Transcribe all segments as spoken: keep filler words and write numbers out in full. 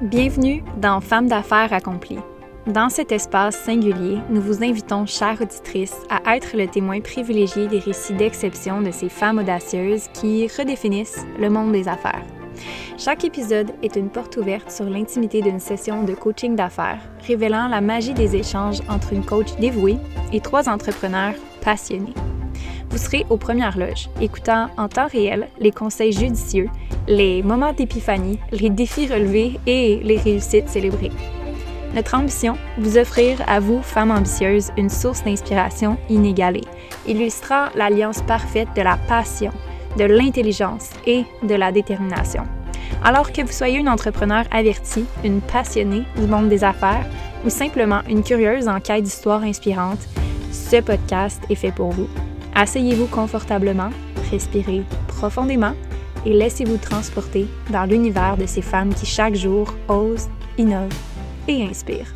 Bienvenue dans Femmes d'affaires accomplies. Dans cet espace singulier, nous vous invitons, chères auditrices, à être le témoin privilégié des récits d'exception de ces femmes audacieuses qui redéfinissent le monde des affaires. Chaque épisode est une porte ouverte sur l'intimité d'une session de coaching d'affaires, révélant la magie des échanges entre une coach dévouée et trois entrepreneurs passionnés. Vous serez aux premières loges, écoutant en temps réel les conseils judicieux, les moments d'épiphanie, les défis relevés et les réussites célébrées. Notre ambition, vous offrir à vous, femmes ambitieuses, une source d'inspiration inégalée, illustrant l'alliance parfaite de la passion, de l'intelligence et de la détermination. Alors que vous soyez une entrepreneur avertie, une passionnée du monde des affaires ou simplement une curieuse en quête d'histoires inspirantes, ce podcast est fait pour vous. Asseyez-vous confortablement, respirez profondément et laissez-vous transporter dans l'univers de ces femmes qui chaque jour osent, innovent et inspirent.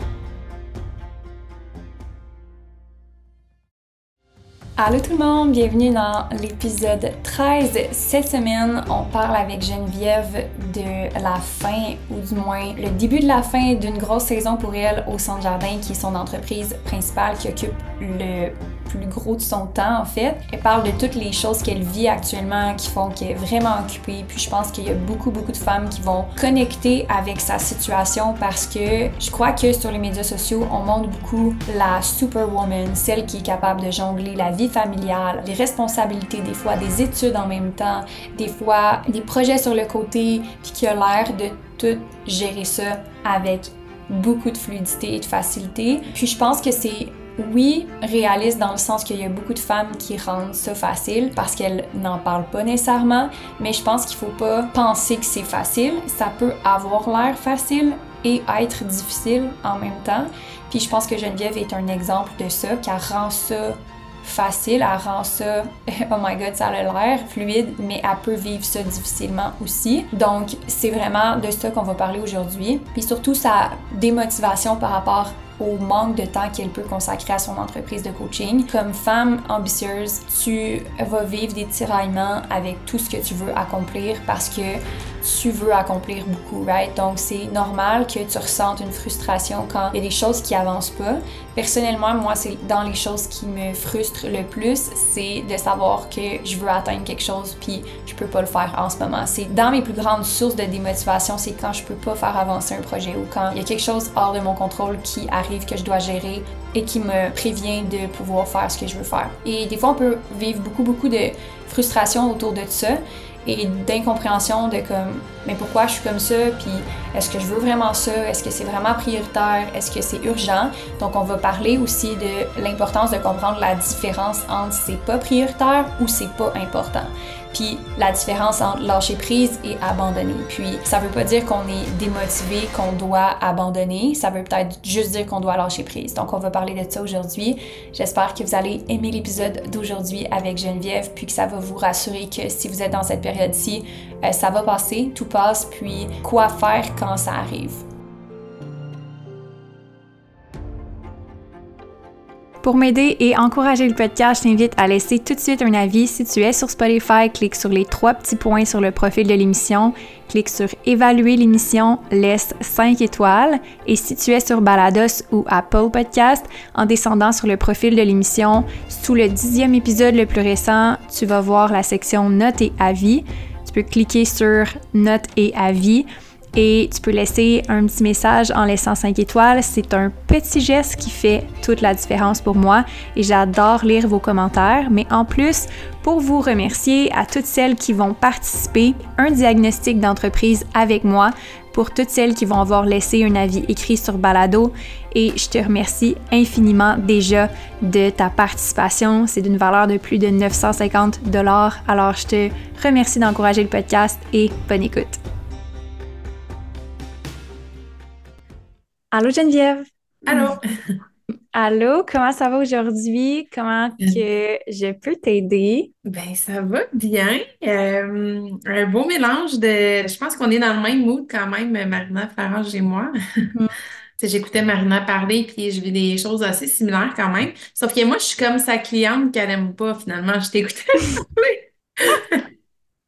Allô tout le monde, bienvenue dans l'épisode treize. Cette semaine, on parle avec Geneviève de la fin, ou du moins le début de la fin d'une grosse saison pour elle au Centre Jardin, qui est son entreprise principale qui occupe le plus gros de son temps en fait. Elle parle de toutes les choses qu'elle vit actuellement qui font qu'elle est vraiment occupée, puis je pense qu'il y a beaucoup beaucoup de femmes qui vont connecter avec sa situation parce que je crois que sur les médias sociaux, on montre beaucoup la superwoman, celle qui est capable de jongler la vie familiale, les responsabilités, des fois des études en même temps, des fois des projets sur le côté, puis qui a l'air de tout gérer ça avec beaucoup de fluidité et de facilité. Puis je pense que c'est oui, réaliste dans le sens qu'il y a beaucoup de femmes qui rendent ça facile parce qu'elles n'en parlent pas nécessairement, mais je pense qu'il faut pas penser que c'est facile. Ça peut avoir l'air facile et être difficile en même temps. Puis je pense que Geneviève est un exemple de ça, qu'elle rend ça facile, elle rend ça, oh my god, ça a l'air fluide, mais elle peut vivre ça difficilement aussi. Donc, c'est vraiment de ça qu'on va parler aujourd'hui. Puis surtout, sa démotivation par rapport au manque de temps qu'elle peut consacrer à son entreprise de coaching. Comme femme ambitieuse, tu vas vivre des tiraillements avec tout ce que tu veux accomplir parce que tu veux accomplir beaucoup, right? Donc, c'est normal que tu ressentes une frustration quand il y a des choses qui avancent pas. Personnellement, moi, c'est dans les choses qui me frustrent le plus, c'est de savoir que je veux atteindre quelque chose puis je peux pas le faire en ce moment. C'est dans mes plus grandes sources de démotivation, c'est quand je peux pas faire avancer un projet ou quand il y a quelque chose hors de mon contrôle qui arrive que je dois gérer et qui me prévient de pouvoir faire ce que je veux faire. Et des fois, on peut vivre beaucoup, beaucoup de frustration autour de ça et d'incompréhension de comme mais pourquoi je suis comme ça, puis est-ce que je veux vraiment ça, est-ce que c'est vraiment prioritaire, est-ce que c'est urgent. Donc on va parler aussi de l'importance de comprendre la différence entre c'est pas prioritaire ou c'est pas important. Puis la différence entre lâcher prise et abandonner. Puis ça veut pas dire qu'on est démotivé, qu'on doit abandonner, ça veut peut-être juste dire qu'on doit lâcher prise. Donc on va parler de ça aujourd'hui. J'espère que vous allez aimer l'épisode d'aujourd'hui avec Geneviève, puis que ça va vous rassurer que si vous êtes dans cette période-ci, euh, ça va passer, tout passe, puis quoi faire quand ça arrive. Pour m'aider et encourager le podcast, je t'invite à laisser tout de suite un avis. Si tu es sur Spotify, clique sur les trois petits points sur le profil de l'émission, clique sur évaluer l'émission, laisse cinq étoiles. Et si tu es sur Balados ou Apple Podcast, en descendant sur le profil de l'émission, sous le dixième épisode le plus récent, tu vas voir la section notes et avis. Tu peux cliquer sur notes et avis. Et tu peux laisser un petit message en laissant cinq étoiles. C'est un petit geste qui fait toute la différence pour moi et j'adore lire vos commentaires. Mais en plus, pour vous remercier à toutes celles qui vont participer, un diagnostic d'entreprise avec moi pour toutes celles qui vont avoir laissé un avis écrit sur Balado. Et je te remercie infiniment déjà de ta participation. C'est d'une valeur de plus de neuf cent cinquante dollars. Alors, je te remercie d'encourager le podcast et bonne écoute. Allô Geneviève! Allô? Allô, comment ça va aujourd'hui? Comment que je peux t'aider? Ben, ça va bien. Euh, un beau mélange de. Je pense qu'on est dans le même mood quand même, Marina Farage et moi. Mm. Tu sais, j'écoutais Marina parler, puis je vis des choses assez similaires quand même. Sauf que moi, je suis comme sa cliente qu'elle aime pas finalement. Je t'écoutais parler.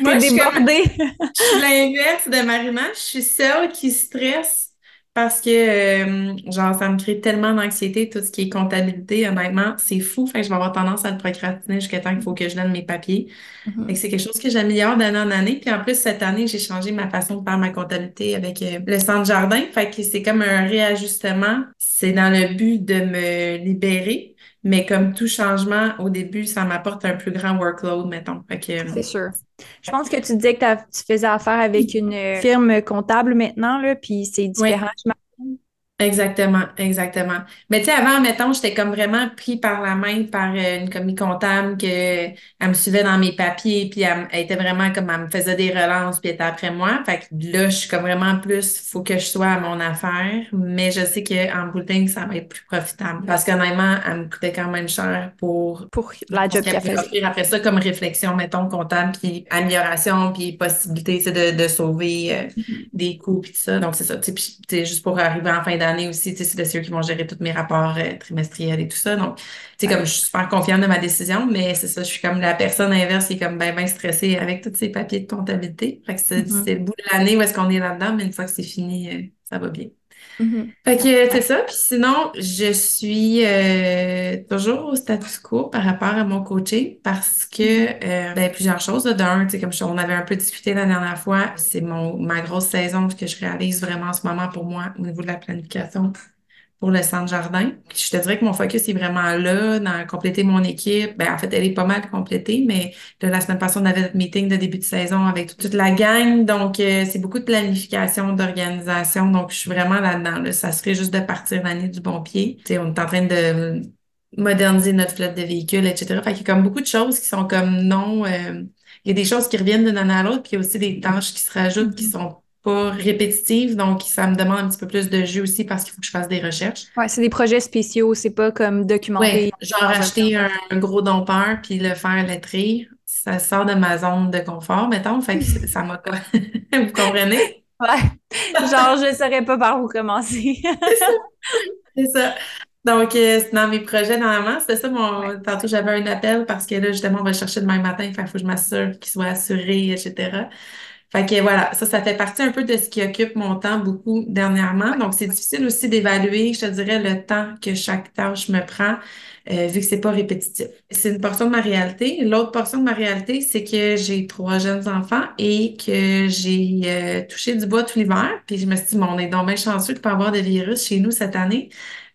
T'es Moi, je suis comme débordée. Je suis l'inverse de Marina. Je suis celle qui stresse parce que, euh, genre, ça me crée tellement d'anxiété, tout ce qui est comptabilité, honnêtement, c'est fou. Fait que je vais avoir tendance à le procrastiner jusqu'à temps qu'il faut que je donne mes papiers. Fait que Mhm. c'est quelque chose que j'améliore d'année en année. Puis en plus, cette année, j'ai changé ma façon de faire ma comptabilité avec euh, le centre jardin. Fait que c'est comme un réajustement. C'est dans le but de me libérer. Mais comme tout changement, au début, ça m'apporte un plus grand workload, mettons. Fait que, C'est euh, sûr. Je pense que tu disais que t'as- tu faisais affaire avec une euh, firme comptable maintenant, là, puis c'est différent, oui. j'imagine. Exactement, exactement. Mais tu sais, avant, mettons, j'étais comme vraiment pris par la main par euh, une commis comptable que elle me suivait dans mes papiers, puis elle, m- elle était vraiment comme, elle me faisait des relances, puis elle était après moi. Fait que là, je suis comme vraiment plus, faut que je sois à mon affaire, mais je sais qu'en bout de ligne, ça va être plus profitable. Parce qu'honnêtement, elle me coûtait quand même cher pour Pour la ce job qu'elle qu'elle pouvait faisait. offrir après ça comme réflexion, mettons, comptable, puis amélioration, puis possibilité, c'est de, de sauver euh, Mhm. des coûts, puis tout ça. Donc, c'est ça. Tu sais, puis, tu sais, juste pour arriver en fin d'année aussi, tu sais, c'est c'est eux qui vont gérer tous mes rapports euh, trimestriels et tout ça. Donc, tu sais, Ouais. comme je suis super confiante de ma décision, mais c'est ça, je suis comme la personne inverse qui est comme ben, ben stressée avec tous ces papiers de comptabilité. Fait que c'est Mhm. c'est le bout de l'année où est-ce qu'on est là-dedans, mais une fois que c'est fini, euh, ça va bien. Mhm. Fait que c'est ça. Puis sinon, je suis euh, toujours au status quo par rapport à mon coaching parce que euh, ben, plusieurs choses. Là. D'un, tu sais, comme je- on avait un peu discuté la dernière fois, c'est mon ma grosse saison que je réalise vraiment en ce moment pour moi au niveau de la planification pour le centre jardin. Puis je te dirais que mon focus est vraiment là, dans compléter mon équipe. Ben, en fait, elle est pas mal complétée, mais là, la semaine passée, on avait notre meeting de début de saison avec toute, toute la gang. Donc, euh, c'est beaucoup de planification, d'organisation. Donc, je suis vraiment là-dedans. Là. Ça serait juste de partir l'année du bon pied. Tu sais, on est en train de moderniser notre flotte de véhicules, et cetera. Fait qu'il y a comme beaucoup de choses qui sont comme non... euh, il y a des choses qui reviennent d'une année à l'autre, puis il y a aussi des tâches qui se rajoutent qui Mhm. sont pas répétitives, donc ça me demande un petit peu plus de jus aussi parce qu'il faut que je fasse des recherches. Ouais, c'est des projets spéciaux, c'est pas comme Ouais, documenté genre dans un plan. acheter un, un gros dompteur puis le faire lettrer, ça sort de ma zone de confort, mettons, fait que ça m'a... Vous comprenez? Ouais. Genre, je saurais pas par où commencer. C'est ça, c'est ça. Donc, euh, c'est dans mes projets, normalement, c'était ça Ouais. mon... Tantôt, j'avais un appel parce que là, justement, on va le chercher demain matin, fait qu'il faut que je m'assure qu'il soit assuré, et cetera. Fait que voilà, ça, ça fait partie un peu de ce qui occupe mon temps beaucoup dernièrement. Ouais. Donc, c'est difficile aussi d'évaluer, je te dirais, le temps que chaque tâche me prend, euh, vu que c'est pas répétitif. C'est une portion de ma réalité. L'autre portion de ma réalité, c'est que j'ai trois jeunes enfants et que j'ai euh, touché du bois tout l'hiver. Puis je me suis dit, bon, on est donc bien chanceux de pas avoir de virus chez nous cette année.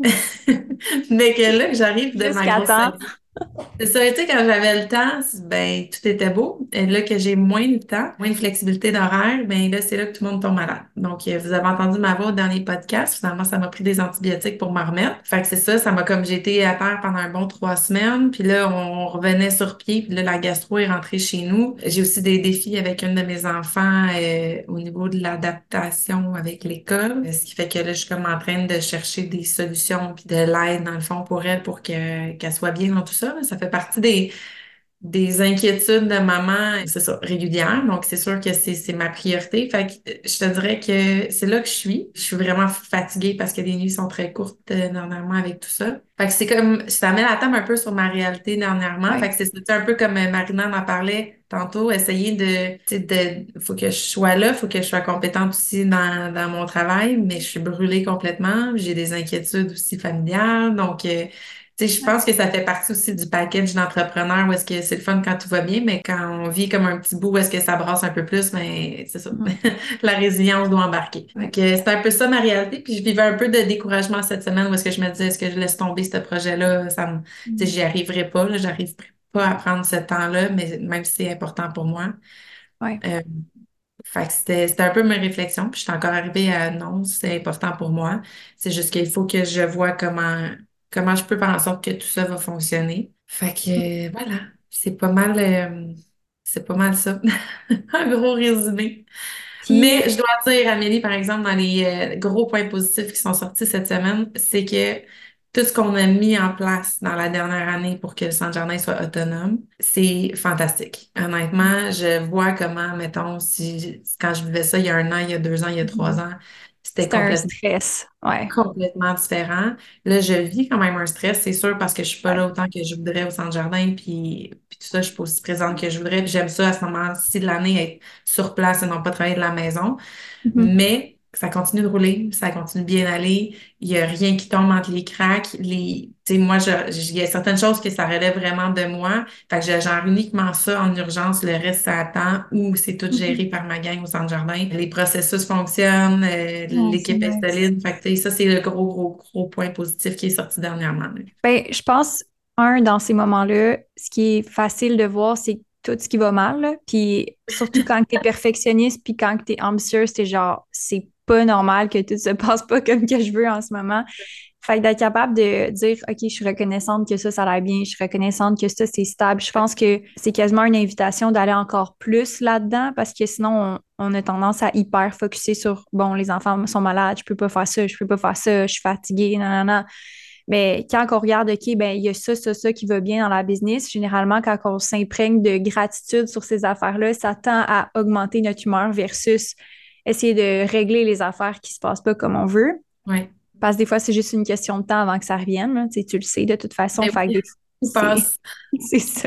Mais que là, que j'arrive de ma Jusqu'à grosse temps. saison. C'est ça, tu sais, quand j'avais le temps, c'est- ben, tout était beau. Et là, que j'ai moins de temps, moins de flexibilité d'horaire, ben là, c'est là que tout le monde tombe malade. Donc, euh, vous avez entendu ma voix dans les podcasts. Finalement, ça m'a pris des antibiotiques pour m'en remettre. Fait que c'est ça, ça m'a comme j'ai été à terre pendant un bon trois semaines. Puis là, on revenait sur pied. Puis là, la gastro est rentrée chez nous. J'ai aussi des défis avec une de mes enfants euh, au niveau de l'adaptation avec l'école. Ce qui fait que là, je suis comme en train de chercher des solutions puis de l'aide, dans le fond, pour elle, pour que qu'elle soit bien dans tout ça. Ça fait partie des, des inquiétudes de maman, c'est ça, régulières. Donc, c'est sûr que c'est, c'est ma priorité. Fait que euh, je te dirais que c'est là que je suis. Je suis vraiment fatiguée parce que les nuits sont très courtes euh, dernièrement avec tout ça. Fait que c'est comme, ça met la table un peu sur ma réalité dernièrement. Fait Ouais. que c'est c'est un peu comme euh, Marina en parlait tantôt, essayer de, tu sais, de, faut que je sois là, faut que je sois compétente aussi dans, dans mon travail, mais je suis brûlée complètement. J'ai des inquiétudes aussi familiales. Donc, euh, tu sais, je Ouais. pense que ça fait partie aussi du package d'entrepreneur où est-ce que c'est le fun quand tout va bien, mais quand on vit comme un petit bout où est-ce que ça brasse un peu plus, mais c'est ça. Mhm. La résilience doit embarquer. Ouais. Donc, c'est un peu ça ma réalité. Puis je vivais un peu de découragement cette semaine où est-ce que je me disais, est-ce que je laisse tomber ce projet-là? Ça me, tu sais, Mhm. j'y arriverai pas, là, j'arriverai pas à prendre ce temps-là, mais même si c'est important pour moi. Ouais. Euh, Fait que c'était, c'était un peu ma réflexion. Puis je suis encore arrivée à non, c'est important pour moi. C'est juste qu'il faut que je vois comment, comment je peux faire en sorte que tout ça va fonctionner. Fait que euh, voilà, c'est pas mal, euh, c'est pas mal ça. Un gros résumé. Puis, Mais je dois dire, Amélie, par exemple, dans les euh, gros points positifs qui sont sortis cette semaine, c'est que tout ce qu'on a mis en place dans la dernière année pour que le centre jardin soit autonome, c'est fantastique. Honnêtement, je vois comment, mettons, si quand je vivais ça il y a un an, il y a deux ans, il y a trois mhm. ans, c'était C'était un complètement stress, ouais. complètement différent. Là, je vis quand même un stress, c'est sûr, parce que je suis pas Ouais. là autant que je voudrais au centre jardin, puis, puis tout ça, je suis pas aussi présente que je voudrais. Puis j'aime ça à ce moment-ci de l'année, être sur place et non pas travailler de la maison. Mhm. Mais ça continue de rouler, ça continue de bien aller. Il n'y a rien qui tombe entre les cracks. Les, tu sais, moi, je, je- il y a certaines choses que ça relève vraiment de moi. Fait que je gère uniquement ça en urgence. Le reste, ça attend ou c'est tout Mhm. géré par ma gang au centre jardin. Les processus fonctionnent, euh, Ouais, c'est l'équipe est nice. solide. Fait que, tu sais, ça, c'est le gros, gros, gros point positif qui est sorti dernièrement, là. Ben, je pense, un, dans ces moments-là, ce qui est facile de voir, c'est tout ce qui va mal, là. Puis surtout quand t'es perfectionniste, puis quand t'es ambitieuse, t'es genre, c'est pas normal que tout se passe pas comme que je veux en ce moment. Fait que d'être capable de dire, OK, je suis reconnaissante que ça, ça a l'air bien, je suis reconnaissante que ça, c'est stable. Je pense que c'est quasiment une invitation d'aller encore plus là-dedans parce que sinon, on, on a tendance à hyper focuser sur, bon, les enfants sont malades, je peux pas faire ça, je peux pas faire ça, je suis fatiguée, nanana. Mais quand on regarde, OK, ben, il y a ça, ça, ça qui va bien dans la business, généralement, quand on s'imprègne de gratitude sur ces affaires-là, ça tend à augmenter notre humeur versus essayer de régler les affaires qui se passent pas comme on veut. Ouais. Parce que des fois, c'est juste une question de temps avant que ça revienne, là. Tu sais, tu le sais de toute façon. Mais Fait que oui, des- il c'est passe. c'est ça.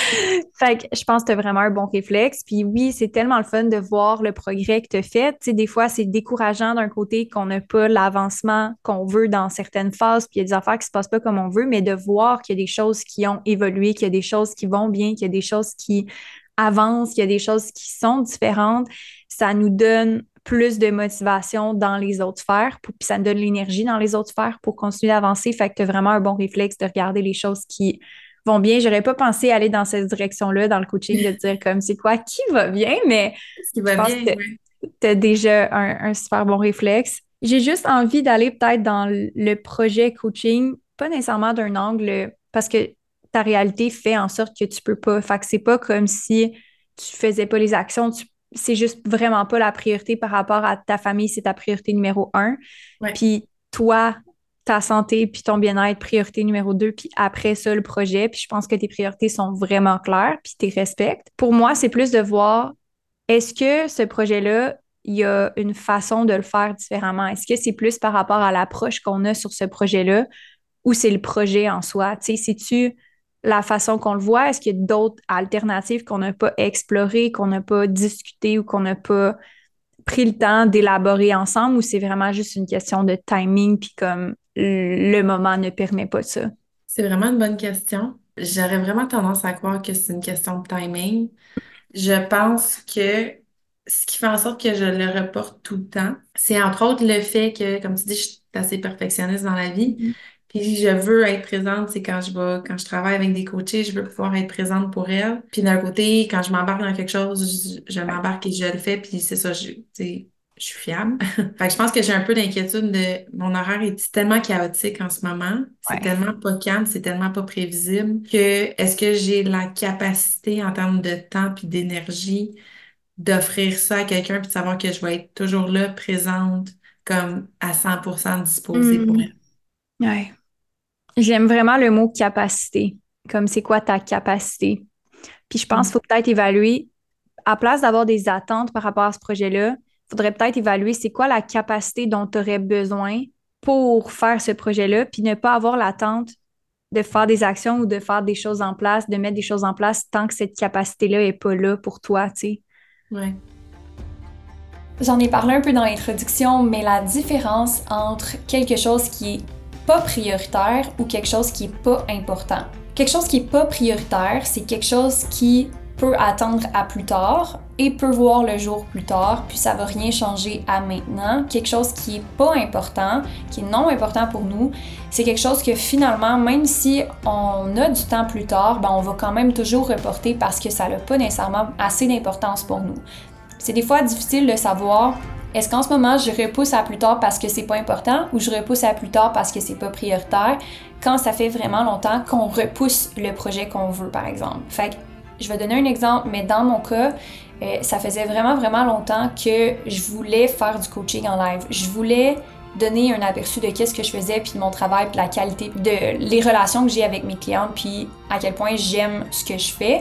Fait que je pense que tu as vraiment un bon réflexe. Puis oui, c'est tellement le fun de voir le progrès que tu as fait. Tu sais, des fois, c'est décourageant d'un côté qu'on n'a pas l'avancement qu'on veut dans certaines phases, puis il y a des affaires qui se passent pas comme on veut, mais de voir qu'il y a des choses qui ont évolué, qu'il y a des choses qui vont bien, qu'il y a des choses qui avancent, qu'il y a des choses qui sont différentes, ça nous donne plus de motivation dans les autres sphères, puis ça nous donne l'énergie dans les autres sphères pour continuer d'avancer. Fait que tu as vraiment un bon réflexe de regarder les choses qui vont bien. J'aurais pas pensé aller dans cette direction-là dans le coaching, de te dire comme c'est quoi qui va bien, mais Ce qui je va pense bien, que oui. tu as déjà un, un super bon réflexe. J'ai juste envie d'aller peut-être dans le projet coaching, pas nécessairement d'un angle, parce que ta réalité fait en sorte que tu peux pas. Fait que c'est pas comme si tu faisais pas les actions, tu, c'est juste vraiment pas la priorité par rapport à ta famille, c'est ta priorité numéro un. Ouais. Puis toi, ta santé, puis ton bien-être, priorité numéro deux, puis après ça, le projet. Puis je pense que tes priorités sont vraiment claires, puis tu les respectes. Pour moi, c'est plus de voir, est-ce que ce projet-là, il y a une façon de le faire différemment? Est-ce que c'est plus par rapport à l'approche qu'on a sur ce projet-là ou c'est le projet en soi? Tu sais, c'est-tu la façon qu'on le voit? Est-ce qu'il y a d'autres alternatives qu'on n'a pas explorées, qu'on n'a pas discutées ou qu'on n'a pas pris le temps d'élaborer ensemble ou c'est vraiment juste une question de timing puis comme le moment ne permet pas ça? C'est vraiment une bonne question. J'aurais vraiment tendance à croire que c'est une question de timing. Je pense que ce qui fait en sorte que je le reporte tout le temps, c'est entre autres le fait que, comme tu dis, je suis assez perfectionniste dans la vie. Mhm. Puis je veux être présente, c'est quand je vais, quand je travaille avec des coachés, je veux pouvoir être présente pour elles. Puis d'un côté, quand je m'embarque dans quelque chose, je, je Ouais. m'embarque et je le fais, puis c'est ça, je, tu sais, je suis fiable. Fait que je pense que j'ai un peu d'inquiétude de mon horaire est tellement chaotique en ce moment, c'est Ouais. tellement pas calme, c'est tellement pas prévisible que est-ce que j'ai la capacité en termes de temps puis d'énergie d'offrir ça à quelqu'un puis de savoir que je vais être toujours là, présente, comme à cent pour cent disposée pour Mhm. elle. Ouais. J'aime vraiment le mot capacité. Comme c'est quoi ta capacité? Puis je pense qu'il faut peut-être évaluer, à place d'avoir des attentes par rapport à ce projet-là, il faudrait peut-être évaluer c'est quoi la capacité dont tu aurais besoin pour faire ce projet-là, puis ne pas avoir l'attente de faire des actions ou de faire des choses en place, de mettre des choses en place tant que cette capacité-là est pas là pour toi, tu sais. Ouais. J'en ai parlé un peu dans l'introduction, mais la différence entre quelque chose qui est pas prioritaire ou quelque chose qui est pas important. Quelque chose qui est pas prioritaire, c'est quelque chose qui peut attendre à plus tard et peut voir le jour plus tard, puis ça va rien changer à maintenant. Quelque chose qui est pas important, qui est non important pour nous, c'est quelque chose que finalement, même si on a du temps plus tard, ben on va quand même toujours reporter parce que ça n'a pas nécessairement assez d'importance pour nous. C'est des fois difficile de savoir, est-ce qu'en ce moment je repousse à plus tard parce que c'est pas important ou je repousse à plus tard parce que c'est pas prioritaire quand ça fait vraiment longtemps qu'on repousse le projet qu'on veut, par exemple. Fait que je vais donner un exemple, mais dans mon cas, euh, ça faisait vraiment, vraiment longtemps que je voulais faire du coaching en live. Je voulais donner un aperçu de qu'est-ce que je faisais, puis de mon travail, puis de la qualité, de les relations que j'ai avec mes clientes, puis à quel point j'aime ce que je fais.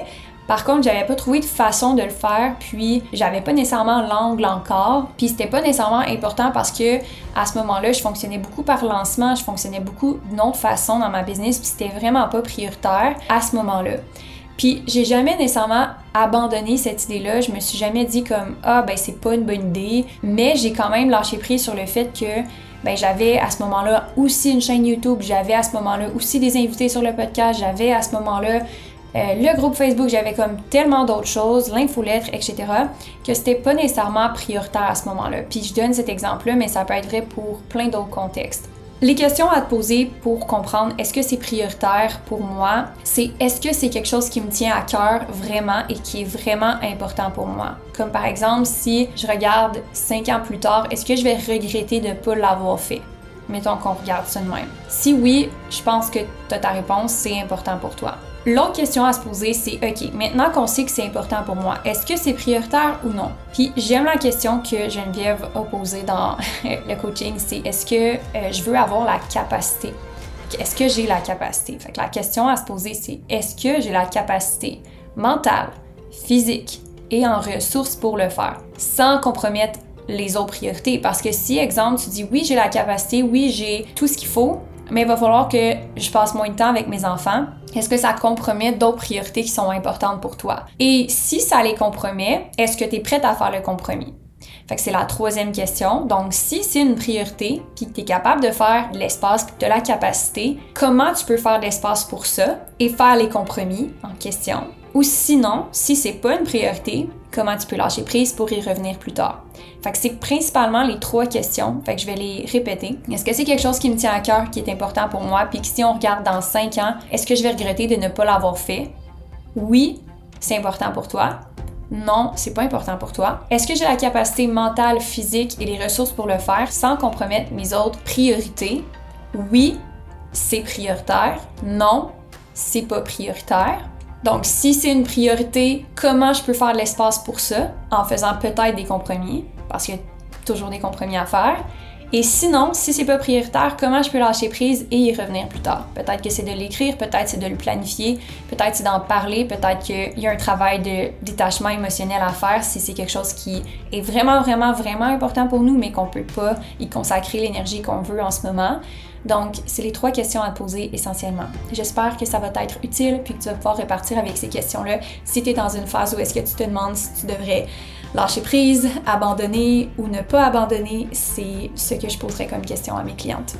Par contre, j'avais pas trouvé de façon de le faire, puis j'avais pas nécessairement l'angle encore, puis c'était pas nécessairement important parce que à ce moment-là, je fonctionnais beaucoup par lancement, je fonctionnais beaucoup d'une autre façon dans ma business, puis c'était vraiment pas prioritaire à ce moment-là. Puis j'ai jamais nécessairement abandonné cette idée-là, je me suis jamais dit comme ah ben c'est pas une bonne idée, mais j'ai quand même lâché prise sur le fait que ben j'avais à ce moment-là aussi une chaîne YouTube, j'avais à ce moment-là aussi des invités sur le podcast, j'avais à ce moment-là euh, le groupe Facebook, j'avais comme tellement d'autres choses, l'infolettre, et cetera, que c'était pas nécessairement prioritaire à ce moment-là. Puis je donne cet exemple-là, mais ça peut être vrai pour plein d'autres contextes. Les questions à te poser pour comprendre est-ce que c'est prioritaire pour moi, c'est est-ce que c'est quelque chose qui me tient à cœur vraiment et qui est vraiment important pour moi. Comme par exemple, si je regarde cinq ans plus tard, est-ce que je vais regretter de ne pas l'avoir fait? Mettons qu'on regarde ça de même. Si oui, je pense que tu as ta réponse, c'est important pour toi. L'autre question à se poser, c'est OK, maintenant qu'on sait que c'est important pour moi, est-ce que c'est prioritaire ou non? Puis j'aime la question que Geneviève a posée dans le coaching, c'est est-ce que euh, je veux avoir la capacité? Est-ce que j'ai la capacité? Fait que la question à se poser, c'est est-ce que j'ai la capacité mentale, physique et en ressources pour le faire, sans compromettre les autres priorités? Parce que si, exemple, tu dis oui, j'ai la capacité, oui, j'ai tout ce qu'il faut, mais il va falloir que je passe moins de temps avec mes enfants. Est-ce que ça compromet d'autres priorités qui sont importantes pour toi? Et si ça les compromet, est-ce que tu es prête à faire le compromis? Fait que c'est la troisième question. Donc, si c'est une priorité, puis que tu es capable de faire de l'espace, puis que tu as la capacité, comment tu peux faire de l'espace pour ça et faire les compromis en question? Ou sinon, si c'est pas une priorité, comment tu peux lâcher prise pour y revenir plus tard? Fait que c'est principalement les trois questions, fait que je vais les répéter. Est-ce que c'est quelque chose qui me tient à cœur, qui est important pour moi, puis que si on regarde dans cinq ans, est-ce que je vais regretter de ne pas l'avoir fait? Oui, c'est important pour toi. Non, c'est pas important pour toi. Est-ce que j'ai la capacité mentale, physique et les ressources pour le faire sans compromettre mes autres priorités? Oui, c'est prioritaire. Non, c'est pas prioritaire. Donc, si c'est une priorité, comment je peux faire de l'espace pour ça? En faisant peut-être des compromis, parce qu'il y a toujours des compromis à faire. Et sinon, si c'est pas prioritaire, comment je peux lâcher prise et y revenir plus tard? Peut-être que c'est de l'écrire, peut-être c'est de le planifier, peut-être c'est d'en parler, peut-être qu'il y a un travail de détachement émotionnel à faire si c'est quelque chose qui est vraiment, vraiment, vraiment important pour nous, mais qu'on peut pas y consacrer l'énergie qu'on veut en ce moment. Donc, c'est les trois questions à te poser essentiellement. J'espère que ça va t'être utile puis que tu vas pouvoir repartir avec ces questions-là si tu es dans une phase où est-ce que tu te demandes si tu devrais lâcher prise, abandonner ou ne pas abandonner. C'est ce que je poserais comme question à mes clientes.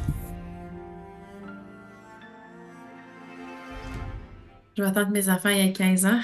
Je vais attendre que mes enfants aient quinze ans.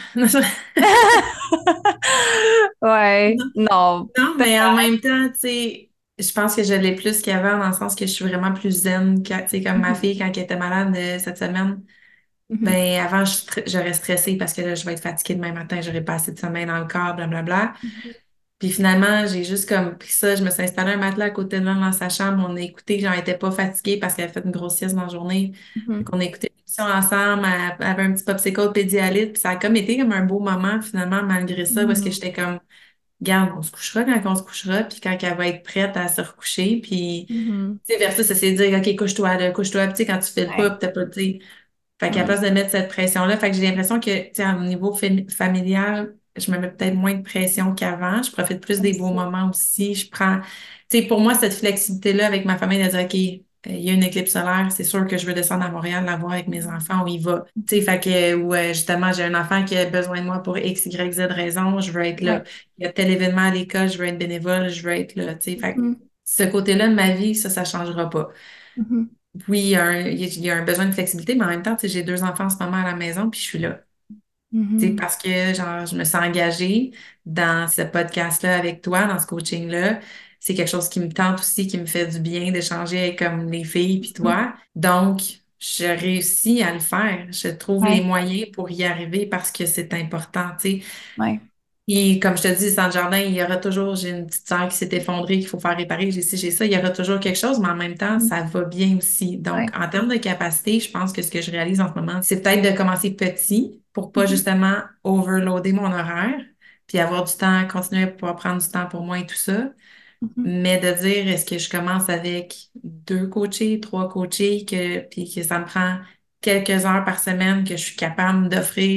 Ouais, Non, non. non, mais en même temps, tu sais, je pense que je l'ai plus qu'avant dans le sens que je suis vraiment plus zen. Tu sais, comme ma fille, quand elle était malade euh, cette semaine, Mhm. ben avant, je stre- j'aurais stressé parce que là, je vais être fatiguée demain matin, j'aurais pas assez de sommeil dans le corps, blablabla. Puis finalement, j'ai juste comme pris ça, je me suis installée un matelas à côté de moi dans sa chambre, on a écouté, j'en étais pas fatiguée parce qu'elle a fait une grosse sieste dans la journée. Mhm. Fait qu'on a écouté l'émission ensemble, elle elle avait un petit popsicle pédialyte, puis ça a comme été comme un beau moment finalement, malgré ça, parce que Mhm. j'étais comme, garde, on se couchera quand on se couchera, puis quand elle va être prête à se recoucher, puis, Mhm. tu sais, versus essayer de dire, OK, couche-toi, là, couche-toi, puis tu sais, quand tu fais le pas, Ouais. puis t'as pas, tu sais, fait qu'à la Ouais. place de mettre cette pression-là, fait que j'ai l'impression que, tu sais, au niveau fami- familial, je me mets peut-être moins de pression qu'avant. Je profite plus des beaux Aussi. moments aussi. Je prends, tu sais, pour moi, cette flexibilité-là avec ma famille de dire, OK, euh, il y a une éclipse solaire, c'est sûr que je veux descendre à Montréal, la voir avec mes enfants, on y va. Tu sais, fait que, ou euh, justement, j'ai un enfant qui a besoin de moi pour X, Y, Z raison, je veux être là. Ouais. Il y a tel événement à l'école, je veux être bénévole, je veux être là, tu sais. Fait que Mhm. ce côté-là de ma vie, ça, ça changera pas. Mhm. Oui, il y a un, il y a il y a un besoin de flexibilité, mais en même temps, tu sais, j'ai deux enfants en ce moment à la maison, puis je suis là. Tu sais, Mhm. parce que genre, je me sens engagée dans ce podcast-là avec toi, dans ce coaching-là. C'est quelque chose qui me tente aussi, qui me fait du bien d'échanger avec comme les filles puis Mhm. toi. Donc, je réussis à le faire. Je trouve les Ouais. moyens pour y arriver parce que c'est important, tu sais. Ouais. Et comme je te dis, sans jardin, il y aura toujours, j'ai une petite sœur qui s'est effondrée, qu'il faut faire réparer, j'ai ci, j'ai ça, il y aura toujours quelque chose, mais en même temps, Mhm. ça va bien aussi. Donc, Ouais. en termes de capacité, je pense que ce que je réalise en ce moment, c'est peut-être de commencer petit pour pas Mhm. justement overloader mon horaire, puis avoir du temps, continuer à pouvoir prendre du temps pour moi et tout ça. Mhm. Mais de dire, est-ce que je commence avec deux coachés, trois coachés, que, puis que ça me prend quelques heures par semaine que je suis capable d'offrir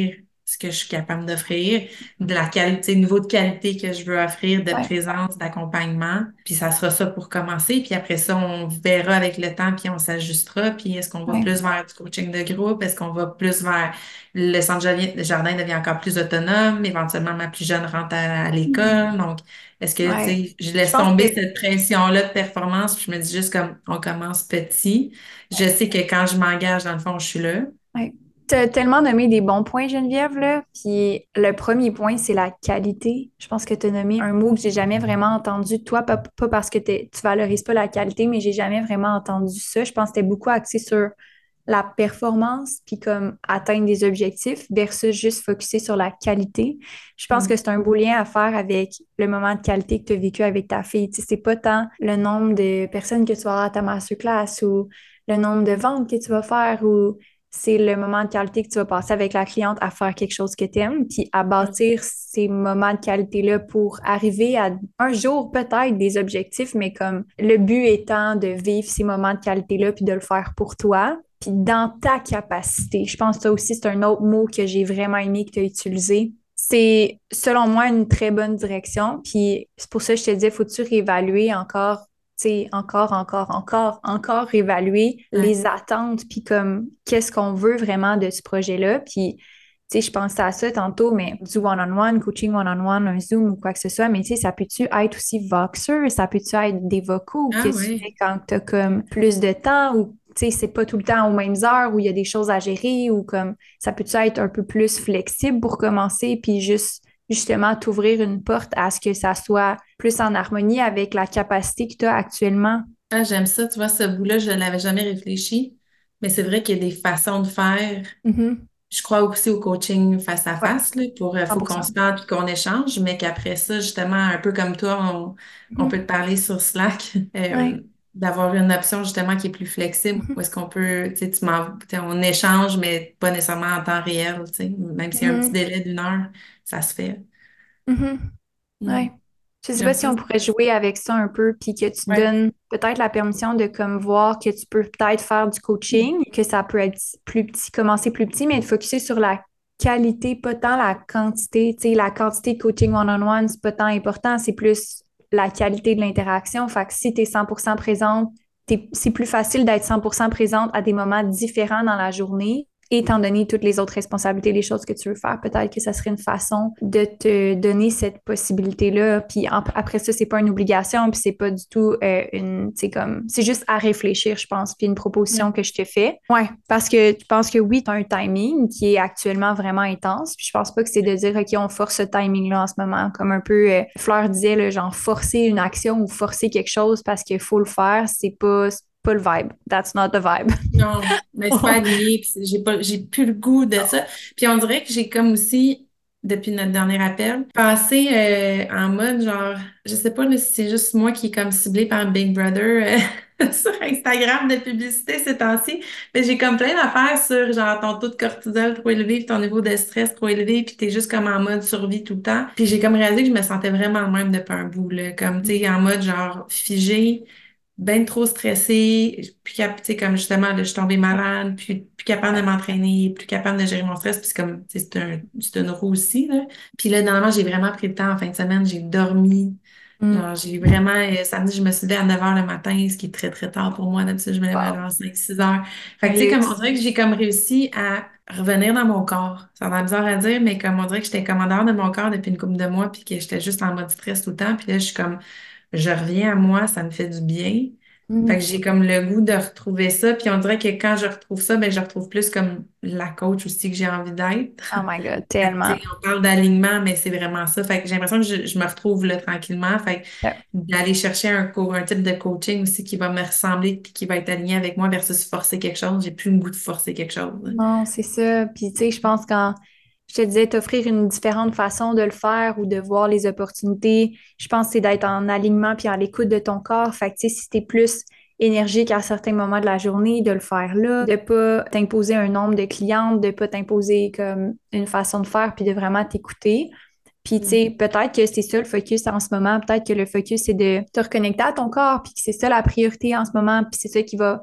ce que je suis capable d'offrir, de la qualité, le niveau de qualité que je veux offrir, de Ouais, présence, d'accompagnement. Puis ça sera ça pour commencer. Puis après ça, on verra avec le temps, puis on s'ajustera. Puis est-ce qu'on va ouais. plus vers du coaching de groupe? Est-ce qu'on va plus vers le centre jardin le jardin devient encore plus autonome? Éventuellement, ma plus jeune rentre à, à l'école. Donc, est-ce que, tu Ouais. sais, je Je laisse pense que tomber cette pression-là de performance, puis je me dis juste comme on commence petit. Je sais que quand je m'engage, dans le fond, je suis là. ouais. T'as tellement nommé des bons points, Geneviève, là. Puis le premier point, c'est la qualité. Je pense que tu as nommé un mot que j'ai jamais vraiment entendu de toi, pas, pas parce que t'es- tu valorises pas la qualité, mais j'ai jamais vraiment entendu ça. Je pense que t'es beaucoup axé sur la performance, puis comme atteindre des objectifs versus juste focuser sur la qualité. Je pense que Mm. c'est un beau lien à faire avec le moment de qualité que tu as vécu avec ta fille. Tu sais, c'est pas tant le nombre de personnes que tu vas avoir à ta masterclass ou le nombre de ventes que tu vas faire ou c'est le moment de qualité que tu vas passer avec la cliente à faire quelque chose que tu aimes, puis à bâtir ces moments de qualité-là pour arriver à un jour peut-être des objectifs, mais comme le but étant de vivre ces moments de qualité-là, puis de le faire pour toi, puis dans ta capacité. Je pense que ça aussi, c'est un autre mot que j'ai vraiment aimé que tu as utilisé. C'est, selon moi, une très bonne direction. Puis c'est pour ça que je te dis, faut-tu réévaluer encore, tu sais, encore, encore, encore, encore réévaluer Ouais. les attentes, puis comme, qu'est-ce qu'on veut vraiment de ce projet-là. Puis, tu sais, je pensais à ça tantôt, mais du one-on-one, coaching one-on-one, un Zoom ou quoi que ce soit, mais tu sais, ça peut-tu être aussi Voxer? Ça peut-tu être des vocaux que Ah tu oui. fais quand tu as comme plus de temps ou tu sais, c'est pas tout le temps aux mêmes heures où il y a des choses à gérer ou comme ça peut être un peu plus flexible pour commencer puis juste justement t'ouvrir une porte à ce que ça soit plus en harmonie avec la capacité que tu as actuellement. Ah, j'aime ça. Tu vois, ce bout-là, je n'avais jamais réfléchi. Mais c'est vrai qu'il y a des façons de faire. Mhm. Je crois aussi au coaching face à Ouais, face, là, pour, euh, cent faut pour qu'on cent. se parle puis qu'on échange, mais qu'après ça, justement, un peu comme toi, on, on peut Mhm. te parler sur Slack, euh, Ouais. d'avoir une option justement qui est plus flexible, où Mhm. est-ce qu'on peut, tu sais, tu m'en- tu sais, on échange, mais pas nécessairement en temps réel, tu sais, même s'il y a un petit Mhm. délai d'une heure, ça se fait. Mhm. Mm. Ouais. Je sais pas J'aime si ça. on pourrait jouer avec ça un peu, puis que tu Ouais. donnes peut-être la permission de comme voir que tu peux peut-être faire du coaching, que ça peut être plus petit, commencer plus petit, mais de focuser sur la qualité, pas tant la quantité. Tu sais, la quantité de coaching one-on-one, c'est pas tant important, c'est plus la qualité de l'interaction. Fait que si tu es cent pour cent présente, t'es- c'est plus facile d'être cent pour cent présente à des moments différents dans la journée étant donné toutes les autres responsabilités, les choses que tu veux faire, peut-être que ça serait une façon de te donner cette possibilité-là. Puis en- après ça, c'est pas une obligation, puis c'est pas du tout euh, une, c'est comme, c'est juste à réfléchir, je pense, puis une proposition Ouais. que je te fais. Ouais, parce que je pense que oui, tu as un timing qui est actuellement vraiment intense, puis je pense pas que c'est de dire, OK, on force ce timing-là en ce moment, comme un peu euh, Fleur disait, là, genre forcer une action ou forcer quelque chose parce qu'il faut le faire, c'est pas, c'est pas le vibe. That's not the vibe. Non, mais c'est pas aligné, puis c'est- j'ai pas, j'ai plus le goût de ça. Puis on dirait que j'ai comme aussi, depuis notre dernier appel, passé euh, en mode genre, je sais pas là, si c'est juste moi qui est comme ciblée par Big Brother euh, sur Instagram de publicité ces temps-ci, mais j'ai comme plein d'affaires sur genre ton taux de cortisol trop élevé, puis ton niveau de stress trop élevé, puis t'es juste comme en mode survie tout le temps. Puis j'ai comme réalisé que je me sentais vraiment de même depuis un bout, là, comme tu sais, en mode genre figé ben trop stressée, puis cap- tu sais, comme justement, là, je suis tombée malade, puis plus capable de m'entraîner, plus capable de gérer mon stress, puis c'est comme, tu sais, c'est un, c'est une roue aussi, là. Puis là, normalement, j'ai vraiment pris le temps en fin de semaine, j'ai dormi, Mm. genre, j'ai vraiment, euh, samedi, je me suis levée à neuf heures le matin, ce qui est très, très tard pour moi, d'habitude, je me lève à Wow. genre cinq six heures. Fait Un que, tu sais, comme, on luxe. dirait que j'ai comme réussi à revenir dans mon corps. Ça a l'air bizarre à dire, mais comme on dirait que j'étais commandeur de mon corps depuis une couple de mois, puis que j'étais juste en mode stress tout le temps, puis là, je suis comme, je reviens à moi, ça me fait du bien. Fait que Mhm. j'ai comme le goût de retrouver ça. Puis on dirait que quand je retrouve ça, ben je retrouve plus comme la coach aussi que j'ai envie d'être. Oh my God, Fait que, tu sais, tellement. on parle d'alignement, mais c'est vraiment ça. Fait que j'ai l'impression que je, je me retrouve là tranquillement. Fait que Ouais. d'aller chercher un, co- un type de coaching aussi qui va me ressembler puis qui va être aligné avec moi versus forcer quelque chose. J'ai plus le goût de forcer quelque chose. Non, c'est ça. Puis, tu sais, je pense quand je te disais t'offrir une différente façon de le faire ou de voir les opportunités, je pense que c'est d'être en alignement puis à l'écoute de ton corps. Fait que, tu sais, si t'es plus énergique à certains moments de la journée, de le faire là, de pas t'imposer un nombre de clientes, de pas t'imposer comme une façon de faire puis de vraiment t'écouter. Puis, tu Mm. sais, peut-être que c'est ça le focus en ce moment. Peut-être que le focus, c'est de te reconnecter à ton corps, puis que c'est ça la priorité en ce moment, puis c'est ça qui va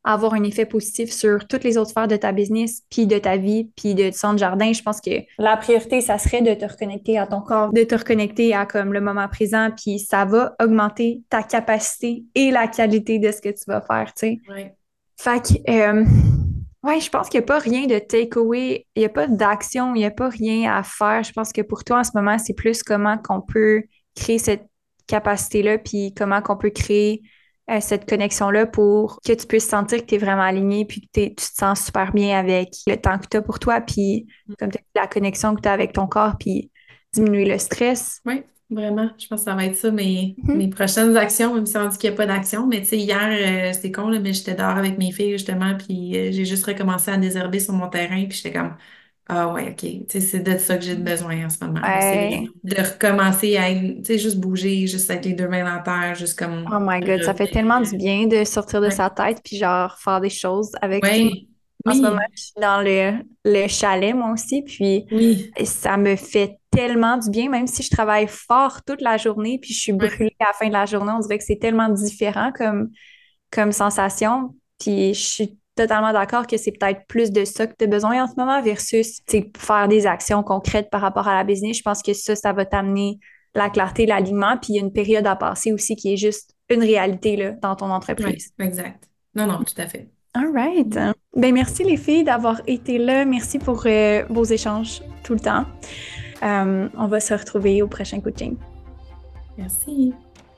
avoir un effet positif sur toutes les autres sphères de ta business, puis de ta vie, puis de son jardin. Je pense que la priorité, ça serait de te reconnecter à ton corps, de te reconnecter à comme le moment présent, puis ça va augmenter ta capacité et la qualité de ce que tu vas faire, tu sais. Ouais. Fait que, euh, ouais, je pense qu'il n'y a pas rien de takeaway, il n'y a pas d'action, il n'y a pas rien à faire. Je pense que pour toi, en ce moment, c'est plus comment qu'on peut créer cette capacité-là, puis comment qu'on peut créer euh, cette connexion-là pour que tu puisses sentir que tu es vraiment aligné, puis que t'es- tu te sens super bien avec le temps que tu as pour toi, puis comme t'as dit, la connexion que tu as avec ton corps, puis diminuer le stress. Oui, vraiment. Je pense que ça va être ça, mes, Mhm. mes prochaines actions, même si on dit qu'il n'y a pas d'action. Mais tu sais, hier, euh, c'est con, là, mais j'étais dehors avec mes filles, justement, puis euh, j'ai juste recommencé à désherber sur mon terrain, puis j'étais comme, ah ouais, OK. Tu sais, c'est de ça que j'ai besoin en ce moment, là. C'est Ouais. vraiment de recommencer à, être- tu sais, juste bouger, juste avec les deux mains dans la terre, juste Oh comme my God, ça fait revenir. tellement du bien de sortir de Ouais. sa tête puis genre faire des choses avec, tu sais, Ouais. en ce moment, Oui, je suis dans le, le chalet, moi aussi, puis oui, ça me fait tellement du bien, même si je travaille fort toute la journée, puis je suis ouais, brûlée à la fin de la journée, on dirait que c'est tellement différent comme, comme sensation, puis je suis totalement d'accord que c'est peut-être plus de ça que tu as besoin en ce moment versus, tu sais, faire des actions concrètes par rapport à la business. Je pense que ça, ça va t'amener la clarté, l'alignement, puis il y a une période à passer aussi qui est juste une réalité là, dans ton ouais, entreprise. exact. Non, non, tout à fait. All right. Ben, merci les filles d'avoir été là. Merci pour euh, vos échanges tout le temps. Euh, on va se retrouver au prochain coaching. Merci.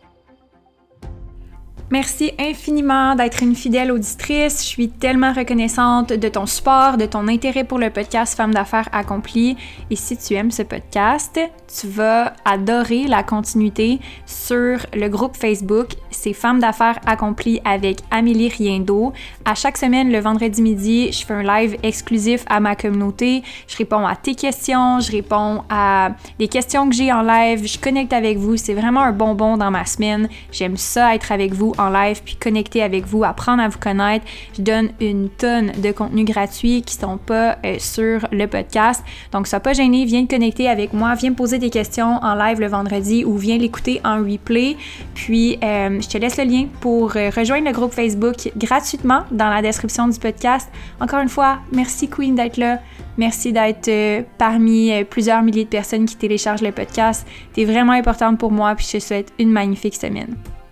Merci infiniment d'être une fidèle auditrice. Je suis tellement reconnaissante de ton support, de ton intérêt pour le podcast Femmes d'affaires accomplies. Et si tu aimes ce podcast, tu vas adorer la continuité sur le groupe Facebook. C'est Femmes d'affaires accomplies avec Amélie Riendo. À chaque semaine, le vendredi midi, je fais un live exclusif à ma communauté. Je réponds à tes questions, je réponds à les questions que j'ai en live. Je connecte avec vous. C'est vraiment un bonbon dans ma semaine. J'aime ça être avec vous en live puis connecter avec vous, apprendre à vous connaître. Je donne une tonne de contenus gratuits qui sont pas euh, sur le podcast. Donc, sois pas gêné, viens te connecter avec moi, viens me poser des questions en live le vendredi ou viens l'écouter en replay. Puis, euh, je te laisse le lien pour euh, rejoindre le groupe Facebook gratuitement dans la description du podcast. Encore une fois, merci Queen d'être là. Merci d'être euh, parmi euh, plusieurs milliers de personnes qui téléchargent le podcast. T'es vraiment importante pour moi puis je te souhaite une magnifique semaine.